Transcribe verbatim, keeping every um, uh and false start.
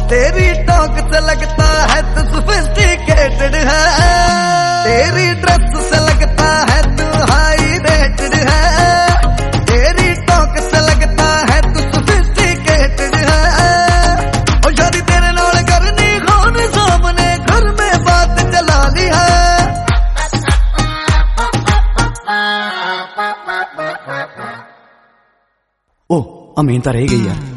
तेरी टॉक से लगता है तू सोफिस्टिकेटेड है, तेरी ड्रेस से लगता है तू हाई रेटेड है, तेरी टॉक से लगता है तू सोफिस्टिकेटेड है। और शादी तेरे नाल करनी कौन सामने घर में बात चला ली है। ओ अमीन तो रह गई यार।